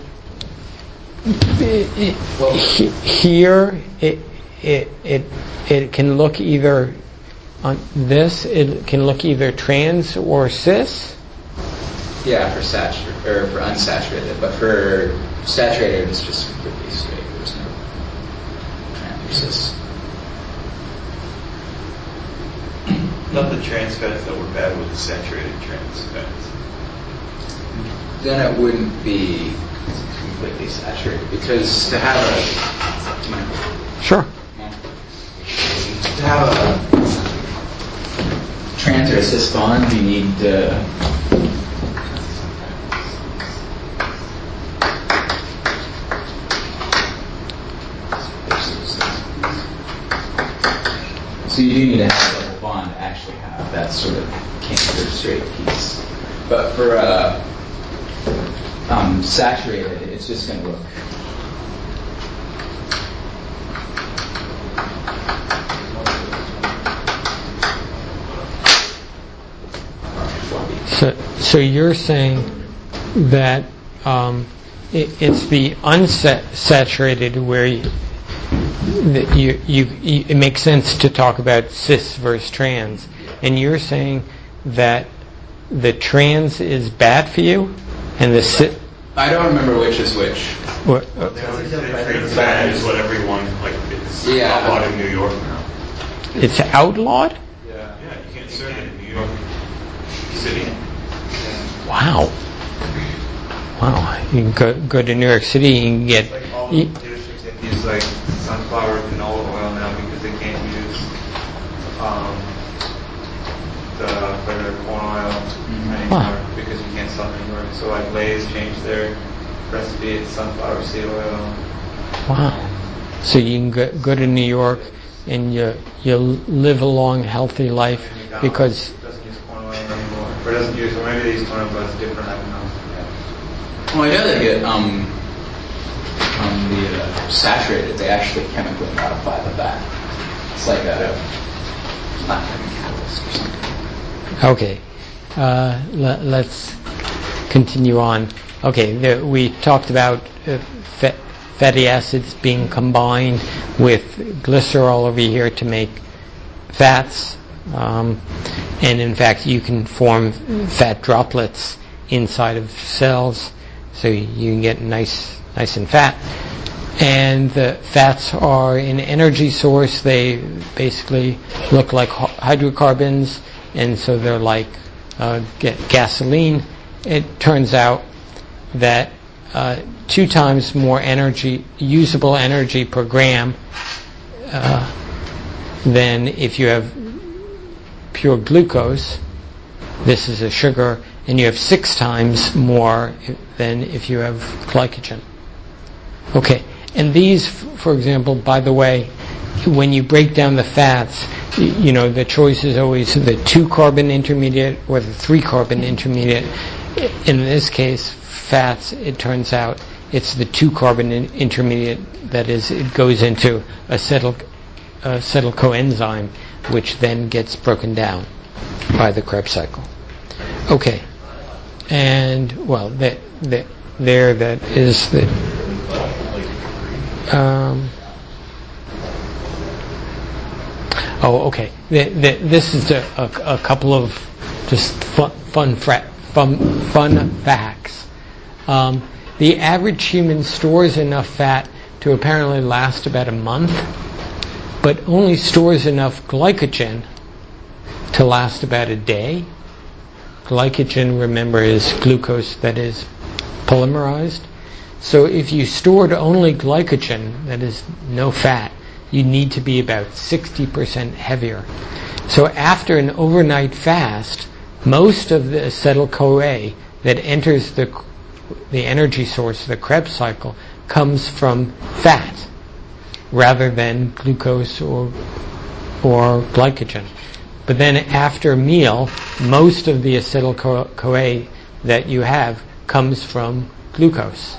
it, it, here it it it it can look either on this. It can look either trans or cis. Yeah, for saturated or for unsaturated, but for saturated, it's just completely straight. There's no trans or cis. Not the trans fats that were bad with the saturated trans fats. Then it wouldn't be completely saturated, because to have a you know, Sure. to have a trans or cis bond, you need uh, so you do need to have a double bond to actually have that sort of kinked or straight piece. But for uh, um, saturated, it's just going to look So, so you're saying that um, it, it's the unsaturated where you, that you, you, you, it makes sense to talk about cis versus trans, and you're saying that the trans is bad for you, and the cis. I don't remember which is which. What, uh, Trans fat is what everyone, like, it's Yeah. outlawed in New York now. it's outlawed? Yeah, yeah, you can't serve it in New York City. Wow. Wow. You can go, go to New York City, you can get. Like all the You, dealerships have used like sunflower canola oil now because they can't use um, the regular corn oil anymore Wow. because you can't sell it anymore. So like Lay's changed their recipe, it's sunflower seed oil. wow. So you can go, go to New York and you you live a long, healthy life because. Doesn't use corn oil anymore. Or doesn't use, or maybe they use corn oil, but it's different, I don't know. Well, I know they get um, from the uh, saturated. They actually chemically modify the fat. It's like a not like a catalyst or something. Okay, uh, le- let's continue on. Okay, the, we talked about uh, fa- fatty acids being combined with glycerol over here to make fats, um, and in fact, you can form fat droplets inside of cells, so you can get nice, nice and fat. And the fats are an energy source. They basically look like hydrocarbons, and so they're like uh, ga- gasoline. It turns out that uh, two times more energy, usable energy per gram, uh, than if you have pure glucose. This is a sugar, and you have six times more than if you have glycogen. Okay, and these, for example, by the way, when you break down the fats, you know, the choice is always the two-carbon intermediate or the three-carbon intermediate. In this case, fats, it turns out, it's the two-carbon in- intermediate. That is, it goes into acetyl, acetyl coenzyme, which then gets broken down by the Krebs cycle. Okay, and, well, that, that, there that is the... Um, oh, okay. The, the, this is a, a, a couple of just fun fun, fra- fun, fun facts. Um, the average human stores enough fat to apparently last about a month, but only stores enough glycogen to last about a day. Glycogen, remember, is glucose that is polymerized. So if you stored only glycogen, that is no fat, you need to be about sixty percent heavier. So after an overnight fast, most of the acetyl-CoA that enters the the energy source, the Krebs cycle, comes from fat rather than glucose or or glycogen. But then after a meal, most of the acetyl-CoA that you have comes from glucose.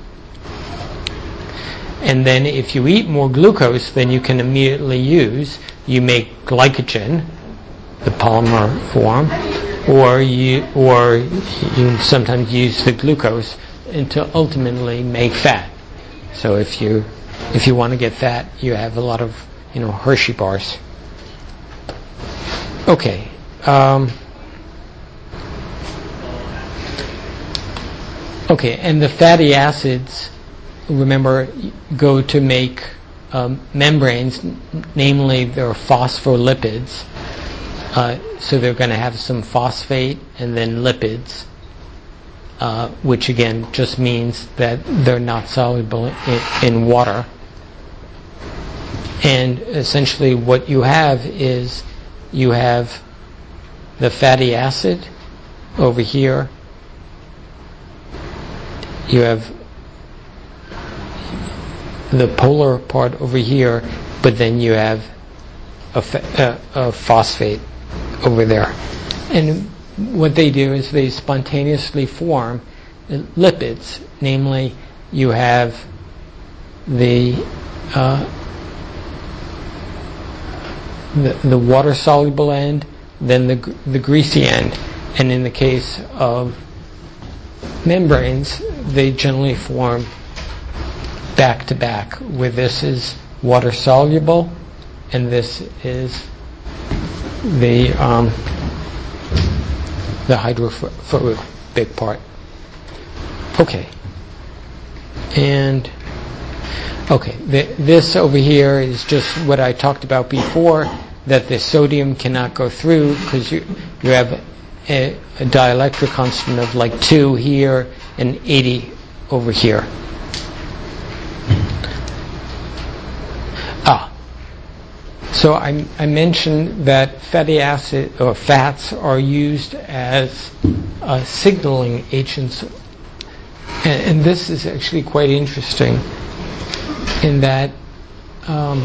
And then if you eat more glucose than you can immediately use, you make glycogen, the polymer form, or you or you sometimes use the glucose to ultimately make fat. So if you if you want to get fat, you have a lot of, you know, Hershey bars. Okay. Um, okay, and the fatty acids, remember, go to make um, membranes, n- namely they're phospholipids. Uh, so they're going to have some phosphate and then lipids, uh, which again just means that they're not soluble in, in water. And essentially what you have is you have the fatty acid over here. You have the polar part over here, but then you have a, fa- a, a phosphate over there. And what they do is they spontaneously form lipids, namely you have the uh, the, the water-soluble end, then the the greasy end. And in the case of membranes, they generally form back to back, where this is water soluble and this is the um, the hydrophobic part. Okay, and okay, the, this over here is just what I talked about before, that the sodium cannot go through because you you have a, a dielectric constant of like two here and eighty over here. Ah, so I, I mentioned that fatty acid or fats are used as uh, signaling agents, and, and this is actually quite interesting in that um,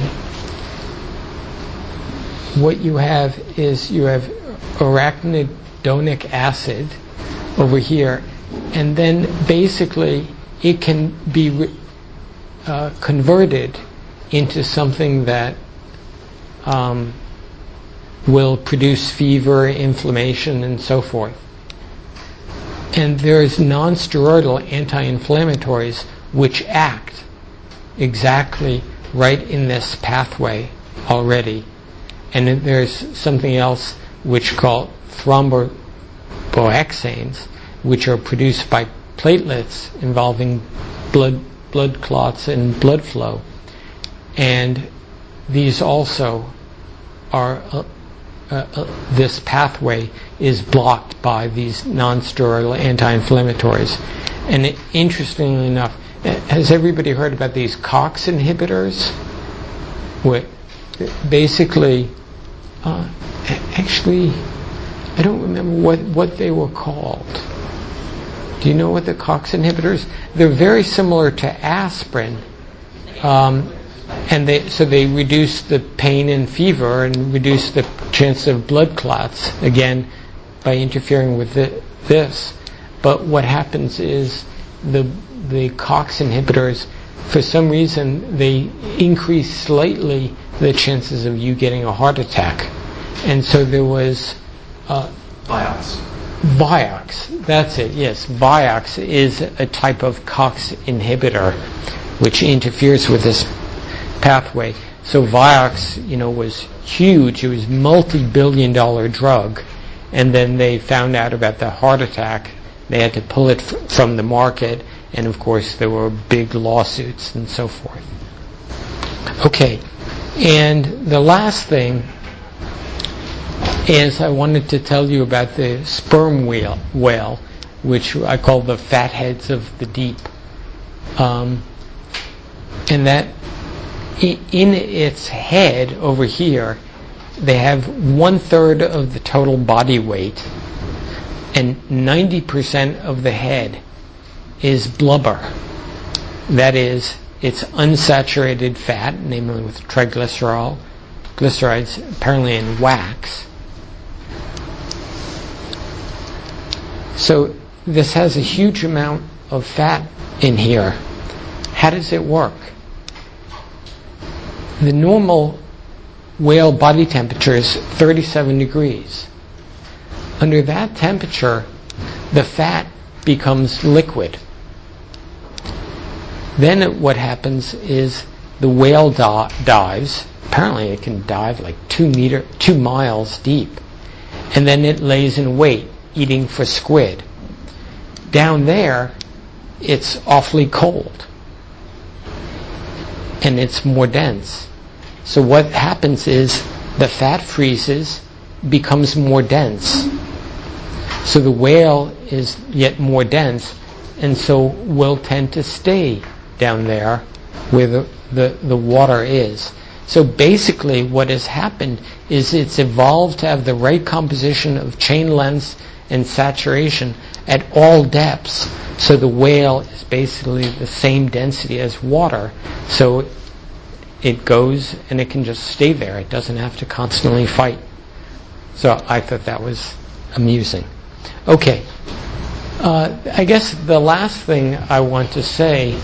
what you have is you have arachidonic acid over here, and then basically it can be re- uh, converted into something that um, will produce fever, inflammation, and so forth. And there's non-steroidal anti-inflammatories which act exactly right in this pathway already. And then there's something else which called thromboxanes, which are produced by platelets involving blood blood clots and blood flow. And these also are, uh, uh, uh, this pathway is blocked by these non-steroidal anti-inflammatories. And it, interestingly enough, has everybody heard about these COX inhibitors? What basically, uh, actually, I don't remember what, what they were called. Do you know what the COX inhibitors? They're very similar to aspirin, um, and they so they reduce the pain and fever and reduce the chance of blood clots, again, by interfering with the, this. But what happens is the the COX inhibitors, for some reason, they increase slightly the chances of you getting a heart attack. And so there was uh, Vioxx. Vioxx, that's it, yes. Vioxx is a type of COX inhibitor which interferes with this pathway. So Vioxx, you know, was huge. It was multi-billion dollar drug. And then they found out about the heart attack. They had to pull it f- from the market. And of course there were big lawsuits and so forth. Okay, and the last thing is I wanted to tell you about the sperm whale, whale which I call the fatheads of the deep. Um, and that in its head over here, they have one third of the total body weight, and ninety percent of the head is blubber. That is, it's unsaturated fat, namely with triglycerol, glycerides, apparently in wax. So this has a huge amount of fat in here. How does it work? The normal whale body temperature is thirty-seven degrees. Under that temperature, the fat becomes liquid. Then what happens is the whale di- dives. Apparently it can dive like two meter, two miles deep. And then it lays in wait, eating for squid. Down there, it's awfully cold. And it's more dense. So what happens is the fat freezes, becomes more dense. So the whale is yet more dense, and so will tend to stay down there where the, the, the water is. So basically what has happened is it's evolved to have the right composition of chain lengths and saturation at all depths. So the whale is basically the same density as water. So it goes and it can just stay there. It doesn't have to constantly fight. So I thought that was amusing. Okay. Uh, I guess the last thing I want to say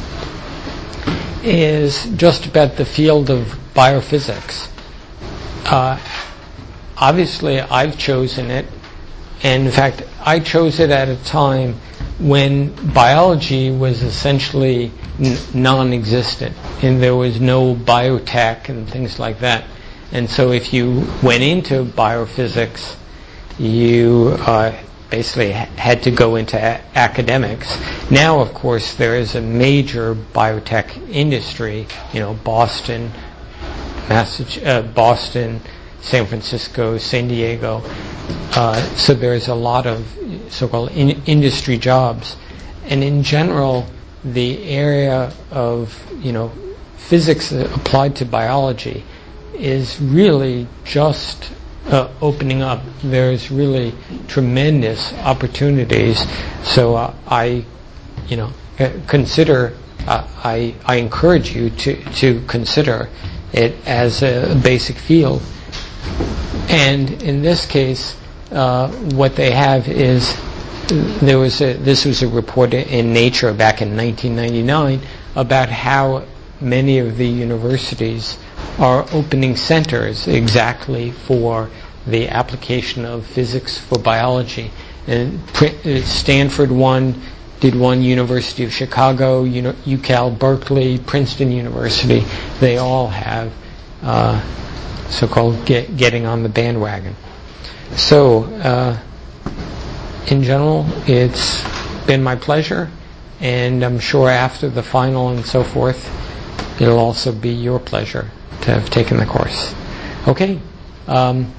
is just about the field of biophysics. Uh, obviously, I've chosen it, and in fact, I chose it at a time when biology was essentially n- non-existent, and there was no biotech and things like that. And so if you went into biophysics, you uh, basically ha- had to go into a- academics. Now, of course, there is a major biotech industry, you know, Boston, Massachusetts, uh, Boston, San Francisco, San Diego. Uh, so there's a lot of so-called in- industry jobs. And in general, the area of, you know, physics applied to biology is really just uh, opening up. There's really tremendous opportunities. So uh, I, you know, consider, uh, I, I encourage you to, to consider it as a basic field. And in this case, uh, what they have is there was a, this was a report in Nature back in nineteen ninety-nine about how many of the universities are opening centers exactly for the application of physics for biology. And Stanford one, did one, University of Chicago, UCal, Berkeley, Princeton University. They all have uh, so-called get, getting on the bandwagon. So, uh, in general, it's been my pleasure, and I'm sure after the final and so forth, it'll also be your pleasure to have taken the course. Okay. Um,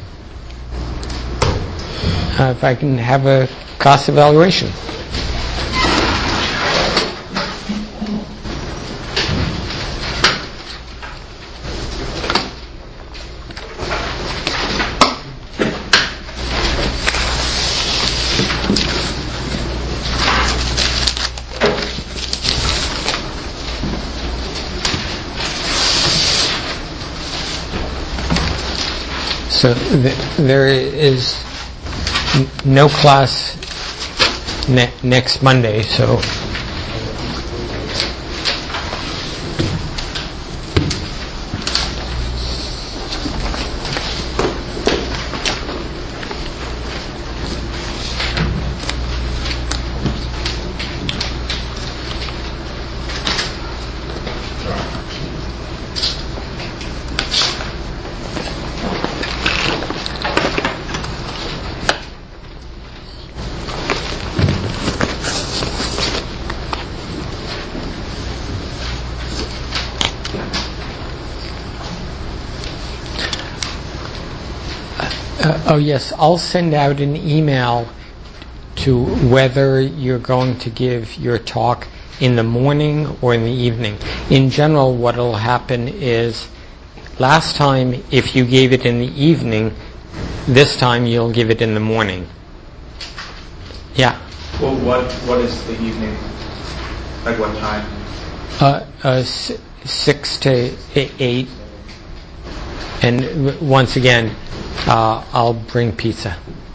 uh, if I can have a cost evaluation. So th- there is n- no class ne- next Monday, so Uh, oh yes, I'll send out an email to whether you're going to give your talk in the morning or in the evening. In general, what will happen is, last time if you gave it in the evening, this time you'll give it in the morning. Yeah. Well, what what is the evening? Like what time? Uh, uh, s- six to eight. And w- once again, uh, I'll bring pizza.